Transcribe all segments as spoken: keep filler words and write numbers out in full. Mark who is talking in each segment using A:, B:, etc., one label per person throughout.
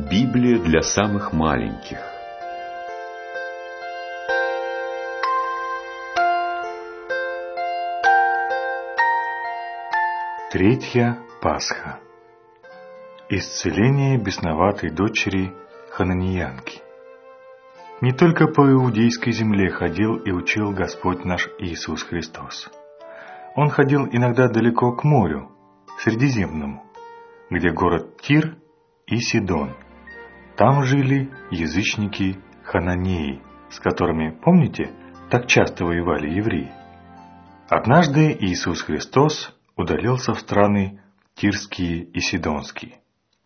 A: Библия для самых маленьких.
B: Третья Пасха. Исцеление бесноватой дочери хананиянки. Не только по иудейской земле ходил и учил Господь наш Иисус Христос. Он ходил иногда далеко к морю, Средиземному, где город Тир и Сидон. Там жили язычники хананеи, с которыми, помните, так часто воевали евреи. Однажды Иисус Христос удалился в страны Тирские и Сидонские.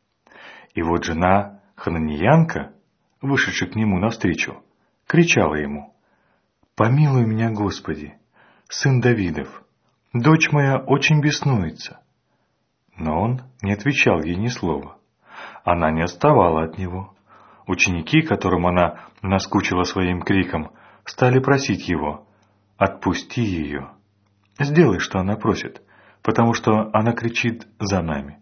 B: И вот жена хананиянка, вышедшая к нему навстречу, кричала ему: «Помилуй меня, Господи, сын Давидов, дочь моя очень беснуется». Но он не отвечал ей ни слова. Она не отставала от него. Ученики, которым она наскучила своим криком, стали просить его: «Отпусти ее, сделай, что она просит, потому что она кричит за нами».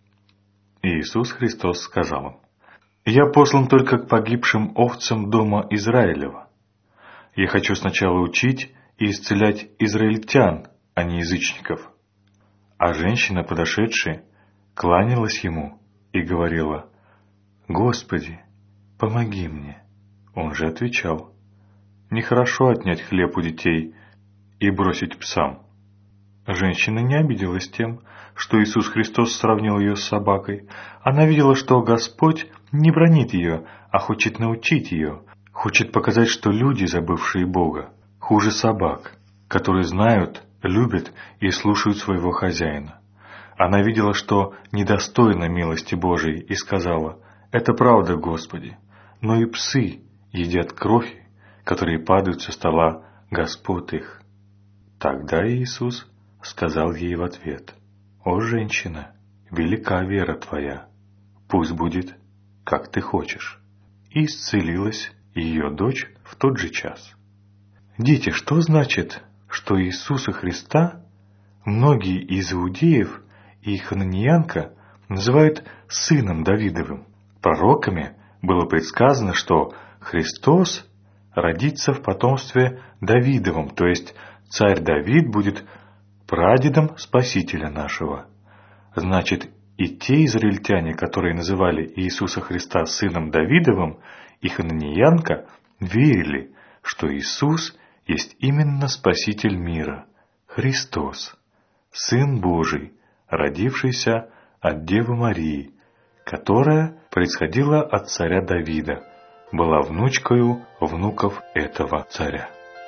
B: И Иисус Христос сказал им: «Я послан только к погибшим овцам дома Израилева. Я хочу сначала учить и исцелять израильтян, а не язычников». А женщина, подошедшая, кланялась ему и говорила: «Господи, помоги мне». Он же отвечал: «Нехорошо отнять хлеб у детей и бросить псам». Женщина не обиделась тем, что Иисус Христос сравнил ее с собакой. Она видела, что Господь не бранит ее, а хочет научить ее, хочет показать, что люди, забывшие Бога, хуже собак, которые знают, любят и слушают своего хозяина. Она видела, что недостойна милости Божией, и сказала: «Это правда, Господи, но и псы едят крохи, которые падают со стола господ их». Тогда Иисус сказал ей в ответ: «О, женщина, велика вера твоя, пусть будет, как ты хочешь». И исцелилась ее дочь в тот же час. Дети, что значит, что Иисуса Христа многие из иудеев и хананиянка называют сыном Давидовым? Пророками было предсказано, что Христос родится в потомстве Давидовом, то есть царь Давид будет прадедом Спасителя нашего. Значит, и те израильтяне, которые называли Иисуса Христа сыном Давидовым, и хананиянка, верили, что Иисус есть именно Спаситель мира, Христос, Сын Божий, родившийся от Девы Марии, которая происходила от царя Давида, была внучкою внуков этого царя.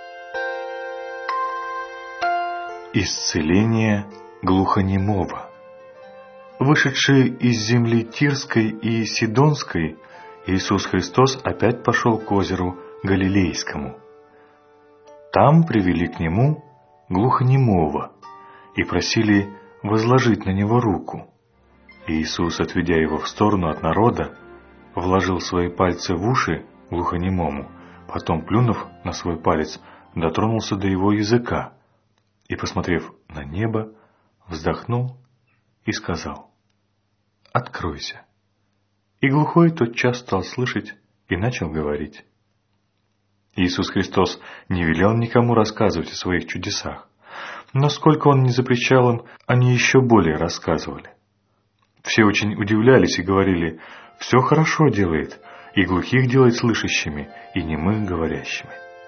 B: Исцеление глухонемого. Вышедший из земли Тирской и Сидонской, Иисус Христос опять пошел к озеру Галилейскому. Там привели к нему глухонемого и просили возложить на него руку. Иисус, отведя его в сторону от народа, вложил свои пальцы в уши глухонемому, потом, плюнув на свой палец, дотронулся до его языка и, посмотрев на небо, вздохнул и сказал: «Откройся». И глухой тотчас стал слышать и начал говорить. Иисус Христос не велел никому рассказывать о своих чудесах, но сколько Он не запрещал им, они еще более рассказывали. Все очень удивлялись и говорили: «Все хорошо делает, и глухих делает слышащими, и немых говорящими».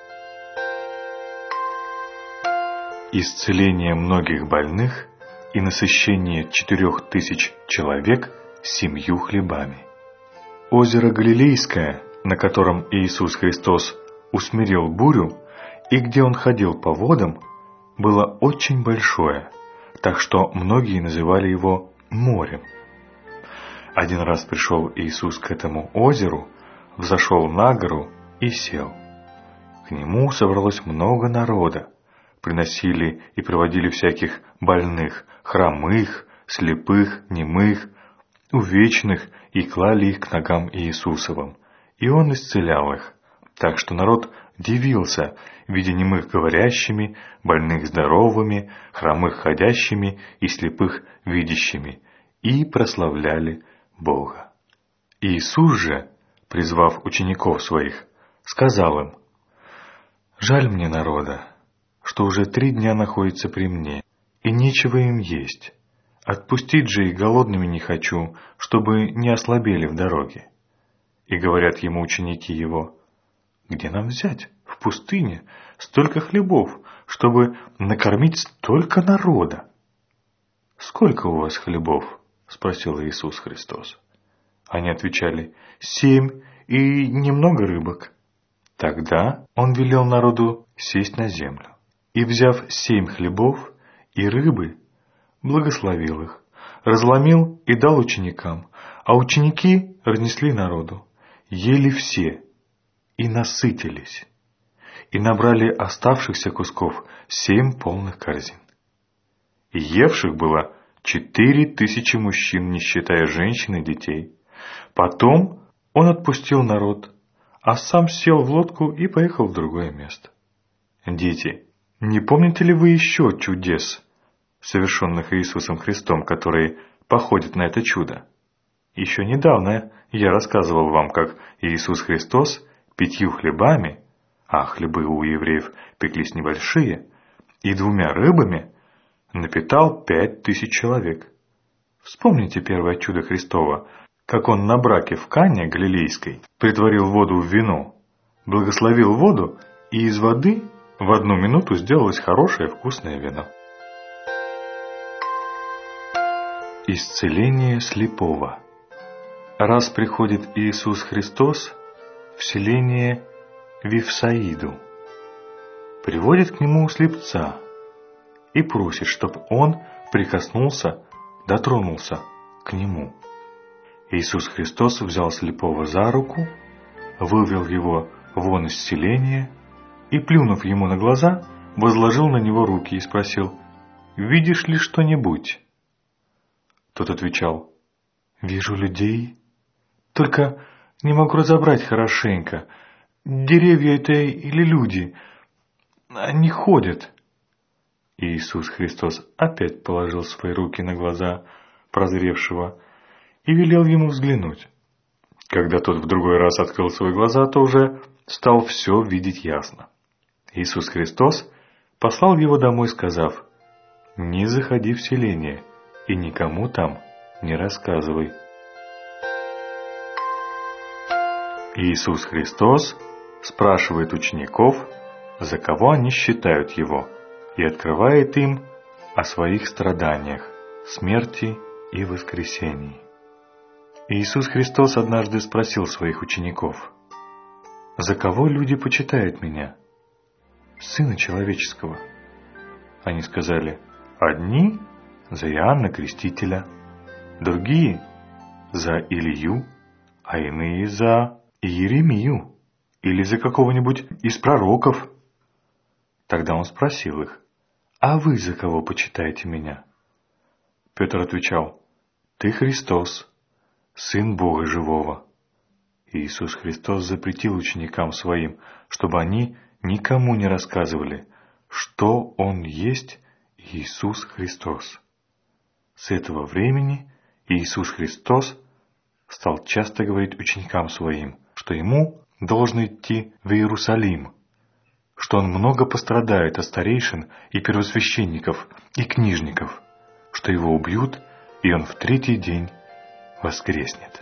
B: Исцеление многих больных и насыщение четырех тысяч человек семью хлебами. Озеро Галилейское, на котором Иисус Христос усмирил бурю и где Он ходил по водам, было очень большое, так что многие называли его морем. Один раз пришел Иисус к этому озеру, взошел на гору и сел. К Нему собралось много народа, приносили и приводили всяких больных, хромых, слепых, немых, увечных, и клали их к ногам Иисусовым, и Он исцелял их, так что народ дивился, видя немых говорящими, больных здоровыми, хромых ходящими и слепых видящими, и прославляли Бога. Иисус же, призвав учеников своих, сказал им: «Жаль мне народа, что уже три дня находится при мне, и нечего им есть. Отпустить же их голодными не хочу, чтобы не ослабели в дороге». И говорят ему ученики его: «Где нам взять в пустыне столько хлебов, чтобы накормить столько народа?» «Сколько у вас хлебов?» — спросил Иисус Христос. Они отвечали: «Семь и немного рыбок». Тогда он велел народу сесть на землю, и, взяв семь хлебов и рыбы, благословил их, разломил и дал ученикам, а ученики разнесли народу. Ели все и насытились, и набрали оставшихся кусков семь полных корзин. И евших было четыре тысячи мужчин, не считая женщин и детей. Потом он отпустил народ, а сам сел в лодку и поехал в другое место. Дети, не помните ли вы еще чудес, совершенных Иисусом Христом, которые походят на это чудо? Еще недавно я рассказывал вам, как Иисус Христос пятью хлебами, а хлебы у евреев пеклись небольшие, и двумя рыбами напитал пять тысяч человек. Вспомните первое чудо Христова, как он на браке в Кане Галилейской притворил воду в вино, благословил воду, и из воды в одну минуту сделалось хорошее вкусное вино. Исцеление слепого. Раз приходит Иисус Христос в селение Вифсаиду, приводит к нему слепца и просит, чтобы он прикоснулся, дотронулся к нему. Иисус Христос взял слепого за руку, вывел его вон из селения и, плюнув ему на глаза, возложил на него руки и спросил: «Видишь ли что-нибудь?» Тот отвечал: «Вижу людей, только не могу разобрать хорошенько, деревья это или люди, они ходят». Иисус Христос опять положил свои руки на глаза прозревшего и велел ему взглянуть. Когда тот в другой раз открыл свои глаза, то уже стал все видеть ясно. Иисус Христос послал его домой, сказав: «Не заходи в селение и никому там не рассказывай». Иисус Христос спрашивает учеников, за кого они считают Его, и открывает им о своих страданиях, смерти и воскресении. Иисус Христос однажды спросил своих учеников: «За кого люди почитают Меня? Сына Человеческого?» Они сказали: «Одни за Иоанна Крестителя, другие за Илью, а иные за Иеремию или за какого-нибудь из пророков». Тогда он спросил их: «А вы за кого почитаете Меня?» Петр отвечал: «Ты Христос, Сын Бога Живого». Иисус Христос запретил ученикам Своим, чтобы они никому не рассказывали, что Он есть Иисус Христос. С этого времени Иисус Христос стал часто говорить ученикам Своим, что Ему должно идти в Иерусалим, что Он много пострадает от старейшин и первосвященников и книжников, что Его убьют, и Он в третий день воскреснет.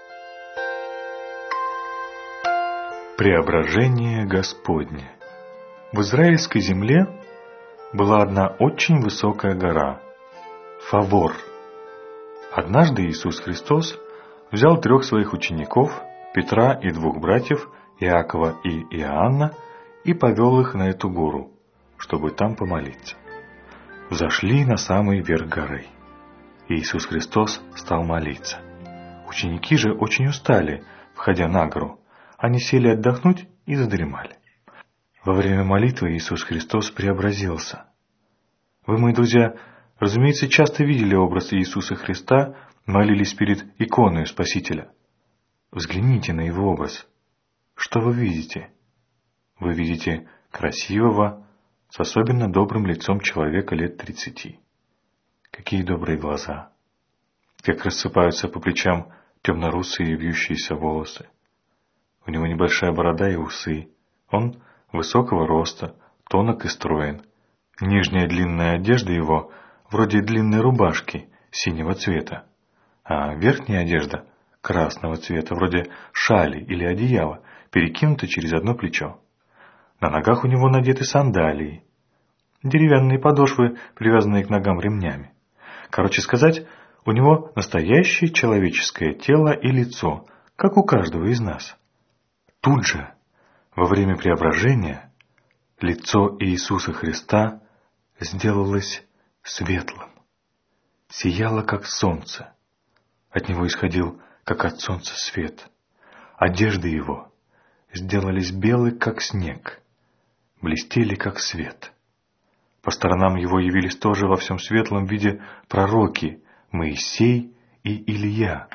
B: Преображение Господне. В израильской земле была одна очень высокая гора — Фавор. Однажды Иисус Христос взял трех своих учеников, Петра и двух братьев, Иакова и Иоанна, и повел их на эту гору, чтобы там помолиться. Взошли на самый верх горы. Иисус Христос стал молиться. Ученики же очень устали, входя на гору. Они сели отдохнуть и задремали. Во время молитвы Иисус Христос преобразился. Вы, мои друзья, разумеется, часто видели образ Иисуса Христа, молились перед иконой Спасителя. Взгляните на Его образ. Что вы видите? Вы видите красивого, с особенно добрым лицом человека лет тридцати. Какие добрые глаза! Как рассыпаются по плечам темно-русые вьющиеся волосы. У него небольшая борода и усы. Он высокого роста, тонок и строен. Нижняя длинная одежда его вроде длинной рубашки синего цвета, а верхняя одежда красного цвета, вроде шали или одеяла, перекинута через одно плечо. На ногах у него надеты сандалии, деревянные подошвы, привязанные к ногам ремнями. Короче сказать, у него настоящее человеческое тело и лицо, как у каждого из нас. Тут же, во время преображения, лицо Иисуса Христа сделалось светлым, сияло, как солнце. От него исходил, как от солнца, свет. Одежды его сделались белы, как снег, блестели, как свет. По сторонам его явились тоже во всем светлом виде пророки Моисей и Илия.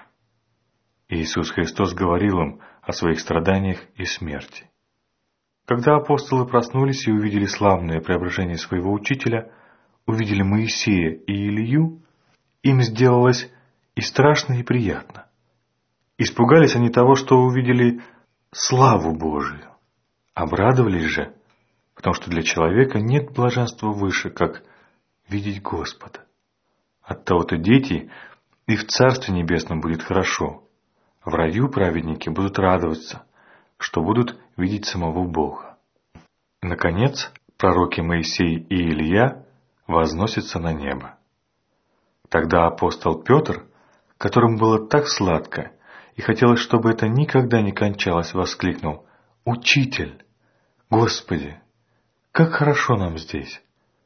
B: Иисус Христос говорил им о своих страданиях и смерти. Когда апостолы проснулись и увидели славное преображение своего учителя, увидели Моисея и Илию, им сделалось и страшно, и приятно. Испугались они того, что увидели славу Божию. Обрадовались же, потому что для человека нет блаженства выше, как видеть Господа. Оттого-то дети и в Царстве Небесном будет хорошо. В раю праведники будут радоваться, что будут видеть самого Бога. Наконец, пророки Моисей и Илия возносятся на небо. Тогда апостол Петр, которому было так сладко и хотелось, чтобы это никогда не кончалось, воскликнул: «Учитель! Господи! Как хорошо нам здесь!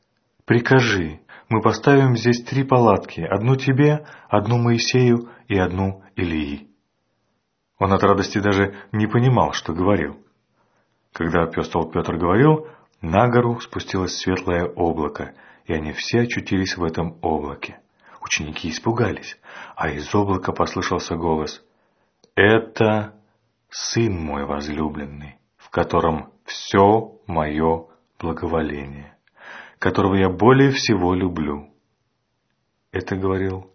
B: Прикажи, мы поставим здесь три палатки, одну тебе, одну Моисею и одну Илии». Он от радости даже не понимал, что говорил. Когда апостол Петр говорил, на гору спустилось светлое облако, и они все очутились в этом облаке. Ученики испугались, а из облака послышался голос: «Это Сын мой возлюбленный, в котором все мое благоволение, которого я более всего люблю». Это говорил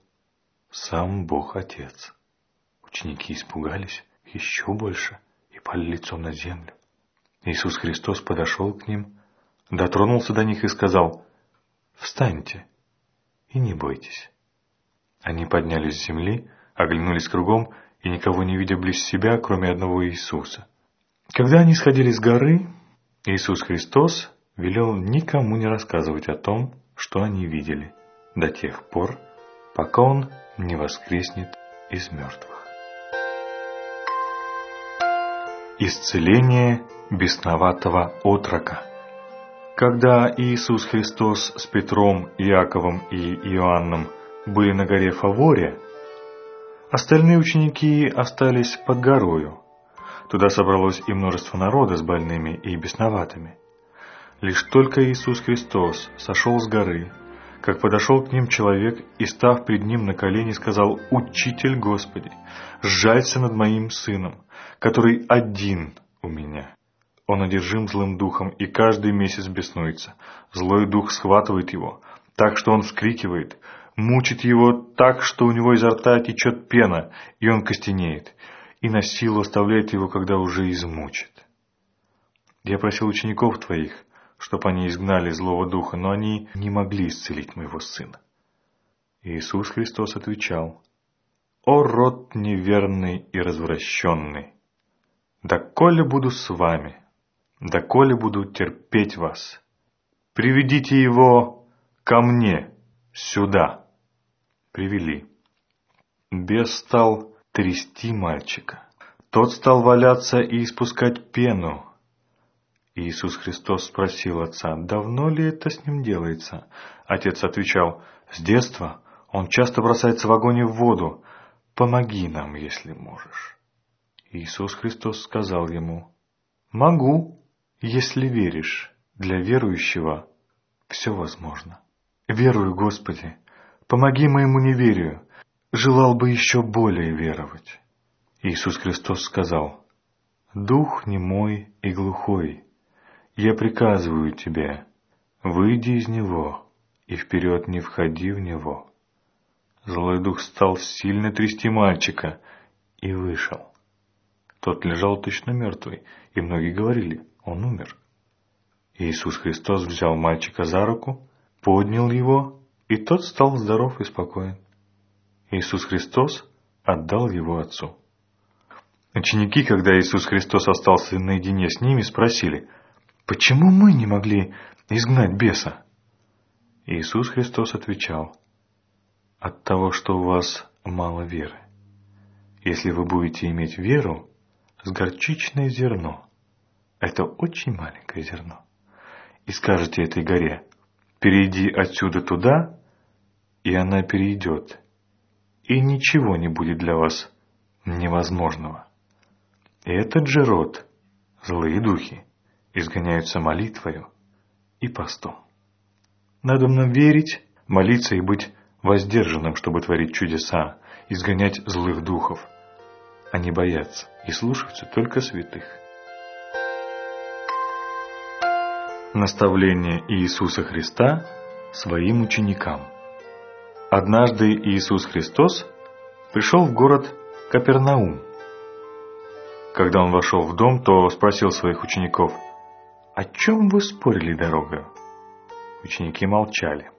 B: сам Бог Отец. Ученики испугались еще больше и пали лицом на землю. Иисус Христос подошел к ним, дотронулся до них и сказал: «Встаньте и не бойтесь». Они поднялись с земли, оглянулись кругом и, никого не видя близ себя, кроме одного Иисуса. Когда они сходили с горы, Иисус Христос велел никому не рассказывать о том, что они видели, до тех пор, пока Он не воскреснет из мертвых. Исцеление бесноватого отрока. Когда Иисус Христос с Петром, Иаковом и Иоанном были на горе Фаворе, остальные ученики остались под горою. Туда собралось и множество народа с больными и бесноватыми. Лишь только Иисус Христос сошел с горы, как подошел к ним человек и, став пред ним на колени, сказал: «Учитель Господи, сжалься над моим сыном, который один у меня. Он одержим злым духом и каждый месяц беснуется. Злой дух схватывает его, так что он вскрикивает, мучит его так, что у него изо рта течет пена, и он костенеет, и на силу оставляет его, когда уже измучит. Я просил учеников твоих, чтоб они изгнали злого духа, но они не могли исцелить моего сына». Иисус Христос отвечал: «О род неверный и развращенный! Доколе буду с вами, доколе буду терпеть вас? Приведите его ко мне сюда». Привели. Бес стал трясти мальчика. Тот стал валяться и испускать пену. Иисус Христос спросил отца: «Давно ли это с ним делается?» Отец отвечал: «С детства. Он часто бросается в огонь и в воду. Помоги нам, если можешь». Иисус Христос сказал ему: «Могу, если веришь. Для верующего все возможно». «Верую, Господи, помоги моему неверию. Желал бы еще более веровать». Иисус Христос сказал: «Дух немой и глухой, я приказываю тебе, выйди из него и вперед не входи в него». Злой дух стал сильно трясти мальчика, и вышел. Тот лежал точно мертвый, и многие говорили: он умер. Иисус Христос взял мальчика за руку, поднял его, и тот стал здоров и спокоен. Иисус Христос отдал его Отцу. Ученики, когда Иисус Христос остался наедине с ними, спросили: «Почему мы не могли изгнать беса?» Иисус Христос отвечал: «От того, что у вас мало веры. Если вы будете иметь веру с горчичное зерно, это очень маленькое зерно, и скажете этой горе: перейди отсюда туда, и она перейдет, и ничего не будет для вас невозможного. И этот же род, злые духи, изгоняются молитвою и постом». Надо нам верить, молиться и быть воздержанным, чтобы творить чудеса, изгонять злых духов. Они боятся и слушаются только святых. Наставление Иисуса Христа своим ученикам. Однажды Иисус Христос пришел в город Капернаум. Когда он вошел в дом, то спросил своих учеников: «О чем вы спорили дорогою?» Ученики молчали.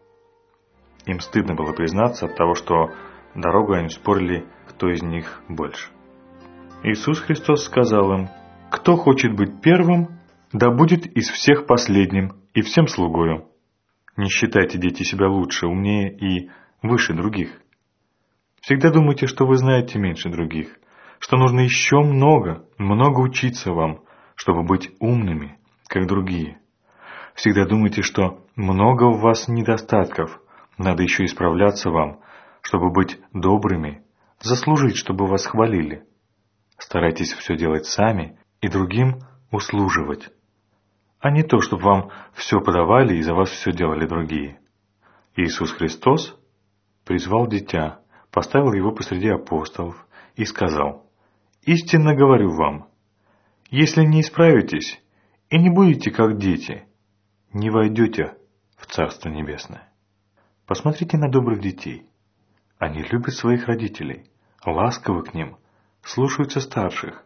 B: Им стыдно было признаться от того, что дорогу они спорили, кто из них больше. Иисус Христос сказал им: «Кто хочет быть первым, да будет из всех последним и всем слугою. Не считайте, дети, себя лучше, умнее и выше других. Всегда думайте, что вы знаете меньше других, что нужно еще много, много учиться вам, чтобы быть умными, как другие. Всегда думайте, что много у вас недостатков, надо еще исправляться вам, чтобы быть добрыми, заслужить, чтобы вас хвалили. Старайтесь все делать сами и другим услуживать, а не то, чтобы вам все подавали и за вас все делали другие». Иисус Христос призвал дитя, поставил его посреди апостолов и сказал: «Истинно говорю вам, если не исправитесь и не будете как дети, не войдете в Царство Небесное». Посмотрите на добрых детей. Они любят своих родителей, ласковы к ним, слушаются старших.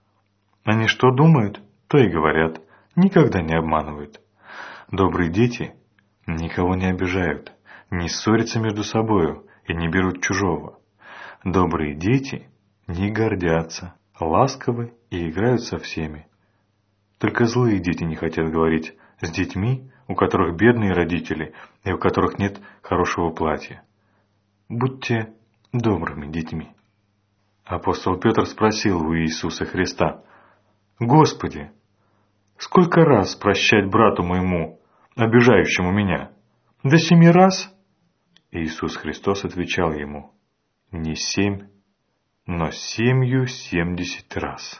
B: Они что думают, то и говорят, никогда не обманывают. Добрые дети никого не обижают, не ссорятся между собою и не берут чужого. Добрые дети не гордятся, ласковы и играют со всеми. Только злые дети не хотят говорить с детьми, у которых бедные родители и у которых нет хорошего платья. Будьте добрыми детьми. Апостол Петр спросил у Иисуса Христа: «Господи, сколько раз прощать брату моему, обижающему меня? До семи раз?» Иисус Христос отвечал ему: «Не семь, но семью семьдесят раз».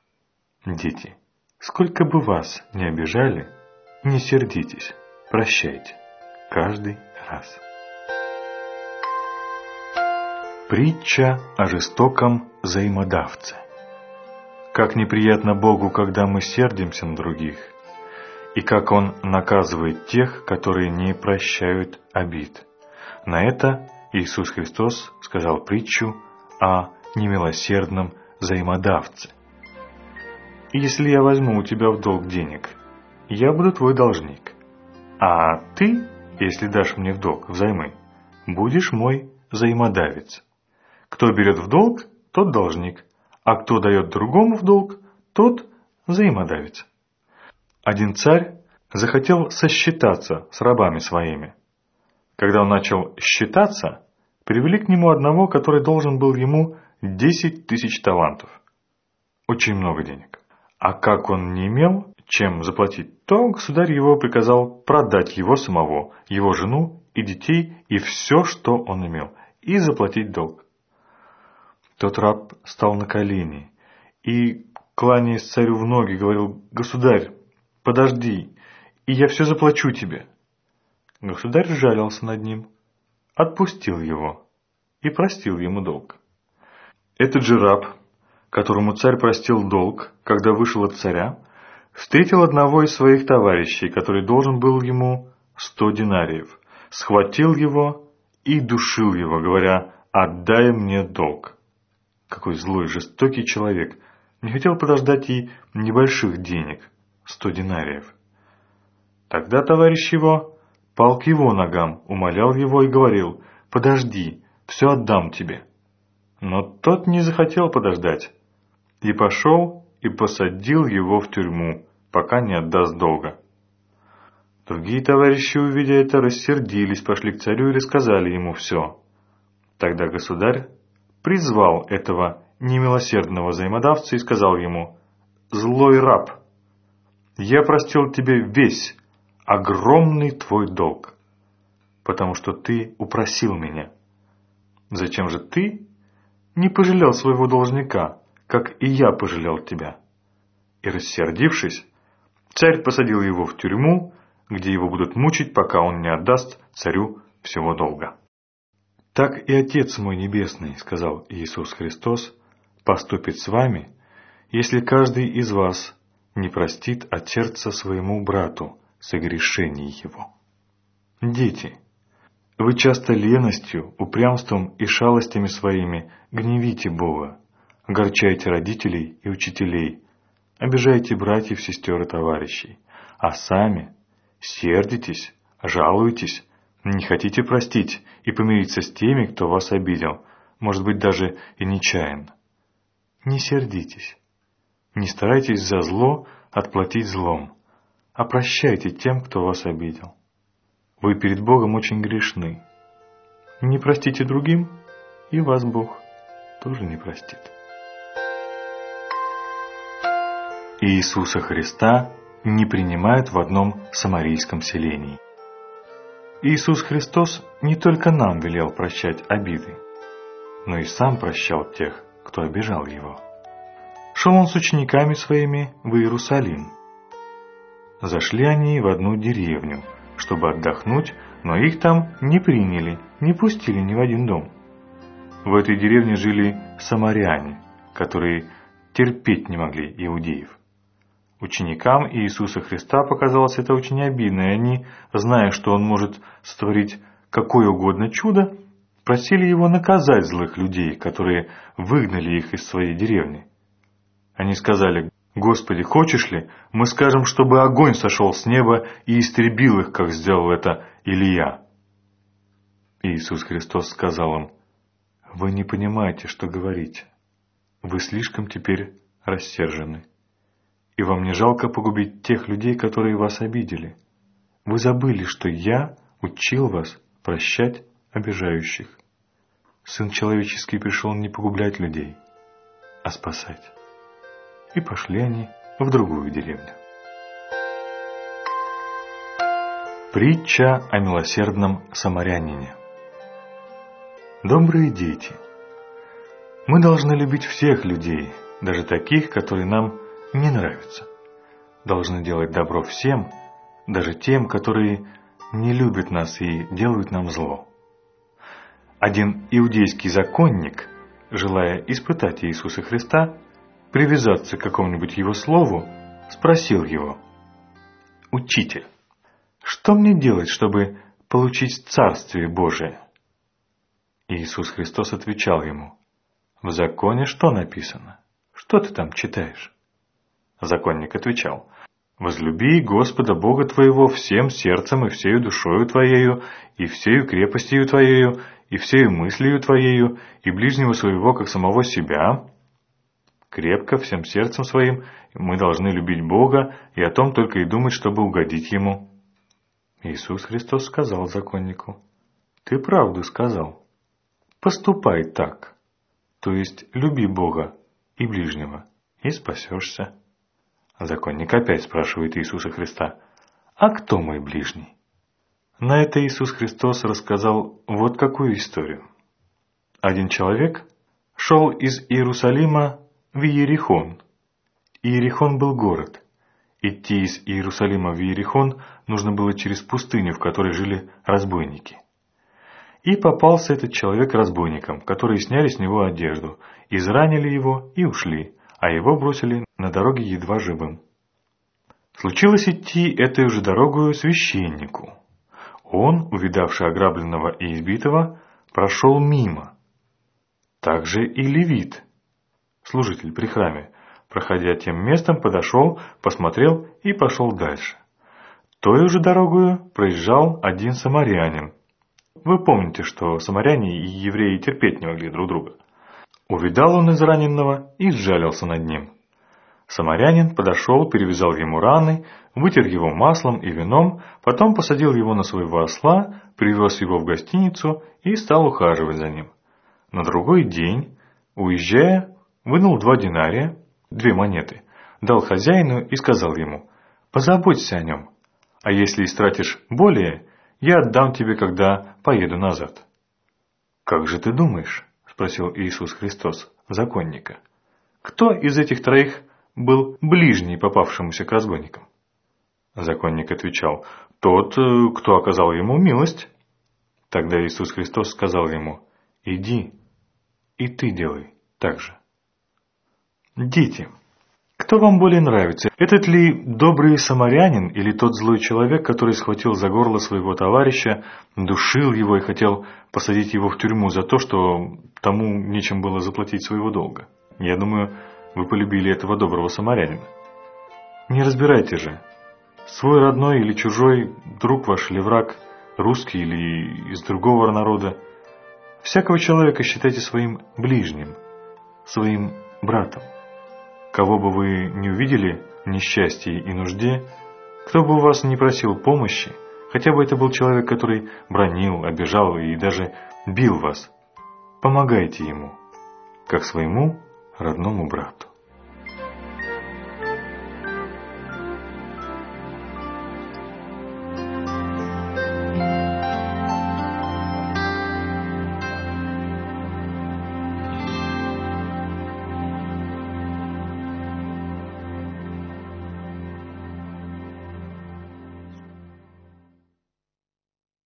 B: Дети, сколько бы вас ни обижали, не сердитесь, прощайте каждый раз. Притча о жестоком взаимодавце. Как неприятно Богу, когда мы сердимся на других, и как Он наказывает тех, которые не прощают обид. На это Иисус Христос сказал притчу о немилосердном взаимодавце. «Если я возьму у тебя в долг денег, я буду твой должник, а ты, если дашь мне в долг взаймы, будешь мой взаимодавец. Кто берет в долг, тот должник, а кто дает другому в долг, тот взаимодавец». Один царь захотел сосчитаться с рабами своими. Когда он начал считаться, привели к нему одного, который должен был ему десять тысяч талантов. Очень много денег. А как он не имел чем заплатить, то государь его приказал продать его самого, его жену и детей и все, что он имел, и заплатить долг. Тот раб стал на колени и, кланяясь царю в ноги, говорил: «Государь, подожди, и я все заплачу тебе». Государь жалился над ним, отпустил его и простил ему долг. Этот же раб, которому царь простил долг, когда вышел от царя, встретил одного из своих товарищей, который должен был ему сто динариев, схватил его и душил его, говоря: «Отдай мне долг». какой злой, жестокий человек, не хотел подождать и небольших денег, сто динариев. Тогда товарищ его пал к его ногам, умолял его и говорил: «Подожди, все отдам тебе». Но тот не захотел подождать и пошел и посадил его в тюрьму, пока не отдаст долга. Другие товарищи, увидя это, рассердились, пошли к царю и рассказали ему все. Тогда государь призвал этого немилосердного взаимодавца и сказал ему: «Злой раб, я простил тебе весь огромный твой долг, потому что ты упросил меня. Зачем же ты не пожалел своего должника, как и я пожалел тебя?» И, рассердившись, царь посадил его в тюрьму, где его будут мучить, пока он не отдаст царю всего долга. «Так и Отец мой Небесный, — сказал Иисус Христос, — поступит с вами, если каждый из вас не простит от сердца своему брату согрешений его». Дети, вы часто леностью, упрямством и шалостями своими гневите Бога, огорчаете родителей и учителей, обижаете братьев, сестер и товарищей, а сами сердитесь, жалуетесь, не хотите простить и помириться с теми, кто вас обидел, может быть, даже и нечаянно. Не сердитесь, не старайтесь за зло отплатить злом, а прощайте тем, кто вас обидел. Вы перед Богом очень грешны. Не простите другим, и вас Бог тоже не простит. Иисуса Христа не принимают в одном самарийском селении. Иисус Христос не только нам велел прощать обиды, но и сам прощал тех, кто обижал Его. Шел Он с учениками Своими в Иерусалим. Зашли они в одну деревню, чтобы отдохнуть, но их там не приняли, не пустили ни в один дом. В этой деревне жили самаряне, которые терпеть не могли иудеев. Ученикам Иисуса Христа показалось это очень обидно, и они, зная, что Он может сотворить какое угодно чудо, просили Его наказать злых людей, которые выгнали их из своей деревни. Они сказали: «Господи, хочешь ли, мы скажем, чтобы огонь сошел с неба и истребил их, как сделал это Илия?» Иисус Христос сказал им: «Вы не понимаете, что говорите. Вы слишком теперь рассержены. И вам не жалко погубить тех людей, которые вас обидели. Вы забыли, что я учил вас прощать обижающих. Сын человеческий пришел не погублять людей, а спасать». И пошли они в другую деревню. Притча о милосердном самарянине. Добрые дети, мы должны любить всех людей, даже таких, которые нам не нравятся. Должны делать добро всем, даже тем, которые не любят нас и делают нам зло. Один иудейский законник, желая испытать Иисуса Христа, привязаться к какому-нибудь Его слову, спросил Его: «Учитель, что мне делать, чтобы получить Царствие Божие?» Иисус Христос отвечал ему: «В законе что написано? Что ты там читаешь?» Законник отвечал: «Возлюби Господа Бога твоего всем сердцем и всею душою твоею, и всею крепостью твоею, и всею мыслью твоею, и ближнего своего, как самого себя». Крепко, всем сердцем своим мы должны любить Бога и о том только и думать, чтобы угодить Ему. Иисус Христос сказал законнику: «Ты правду сказал. Поступай так, то есть люби Бога и ближнего, и спасешься». Законник опять спрашивает Иисуса Христа: «А кто мой ближний?» На это Иисус Христос рассказал вот какую историю. Один человек шел из Иерусалима в Иерихон. Иерихон был город. Идти из Иерусалима в Иерихон нужно было через пустыню, в которой жили разбойники. И попался этот человек разбойникам, которые сняли с него одежду, изранили его и ушли, а его бросили на дороге едва живым. Случилось идти этой же дорогою священнику. Он, увидавший ограбленного и избитого, прошел мимо. Также и левит, служитель при храме, проходя тем местом, подошел, посмотрел и пошел дальше. Той же дорогою проезжал один самарянин. Вы помните, что самаряне и евреи терпеть не могли друг друга. Увидал он израненного и сжалился над ним. Самарянин подошел, перевязал ему раны, вытер его маслом и вином, потом посадил его на своего осла, привез его в гостиницу и стал ухаживать за ним. На другой день, уезжая, вынул два динария, две монеты, дал хозяину и сказал ему: «Позаботься о нем, а если истратишь более, я отдам тебе, когда поеду назад». «Как же ты думаешь?» – спросил Иисус Христос законника. «Кто из этих троих был ближний попавшемуся к разбойникам?» Законник отвечал: «Тот, кто оказал ему милость». Тогда Иисус Христос сказал ему: «Иди, и ты делай так же». Дети, кто вам более нравится, этот ли добрый самарянин или тот злой человек, который схватил за горло своего товарища, душил его и хотел посадить его в тюрьму за то, что тому нечем было заплатить своего долга? Я думаю, вы полюбили этого доброго самарянина. Не разбирайте же, свой родной или чужой, друг ваш или враг, русский или из другого народа. Всякого человека считайте своим ближним, своим братом. Кого бы вы не увидели в несчастье и нужде, кто бы у вас не просил помощи, хотя бы это был человек, который бранил, обижал и даже бил вас, помогайте ему, как своему родному брату.